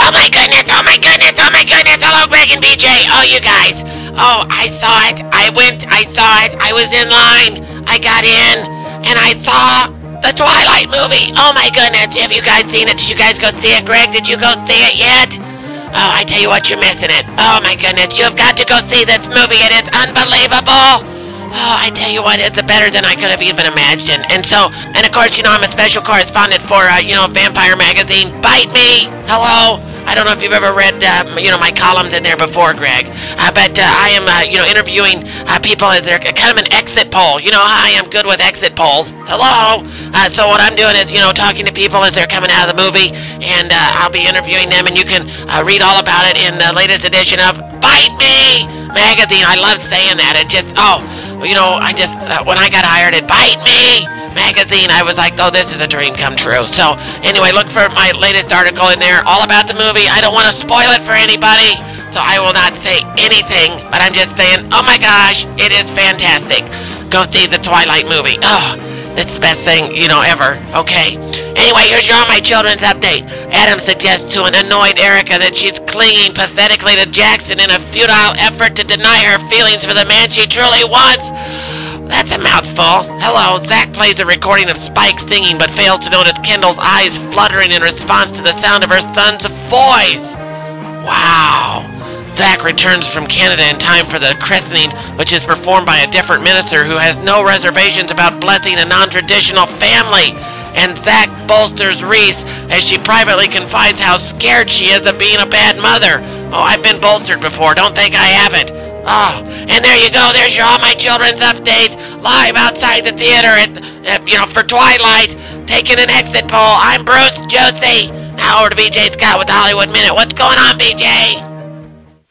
Oh my goodness, oh my goodness, oh my goodness. Hello, Greg and BJ. Oh, you guys. Oh, I saw it. I saw it. I was in line. I got in, and I saw the Twilight movie. Oh my goodness. Have you guys seen it? Did you guys go see it, Greg? Did you go see it yet? Oh, I tell you what, you're missing it. Oh my goodness. You've got to go see this movie. It is unbelievable. Oh, I tell you what, it's better than I could have even imagined. And of course, I'm a special correspondent for, Vampire Magazine. Bite me! Hello? I don't know if you've ever read, my columns in there before, Greg. But I am, interviewing people as they're kind of an exit poll. You know how I am good with exit polls. Hello? So what I'm doing is, talking to people as they're coming out of the movie. And I'll be interviewing them, and you can read all about it in the latest edition of Bite Me Magazine. I love saying that. It just, when I got hired at Bite Me Magazine, I was like, oh, this is a dream come true. So, anyway, look for my latest article in there, all about the movie. I don't want to spoil it for anybody, so I will not say anything, but I'm just saying, oh my gosh, it is fantastic. Go see the Twilight movie. Oh, that's the best thing, ever, okay? Anyway, here's your All My Children's update. Adam suggests to an annoyed Erica that she's clinging pathetically to Jackson in a futile effort to deny her feelings for the man she truly wants. That's a mouthful. Hello, Zach plays a recording of Spike singing but fails to notice Kendall's eyes fluttering in response to the sound of her son's voice. Wow. Zach returns from Canada in time for the christening, which is performed by a different minister who has no reservations about blessing a non-traditional family. And Zach bolsters Reese as she privately confides how scared she is of being a bad mother. Oh, I've been bolstered before. Don't think I haven't. Oh, and there you go. There's your All My Children's updates live outside the theater for Twilight. Taking an exit poll. I'm Bruce Josie. Now over to BJ Scott with the Hollywood Minute. What's going on, BJ?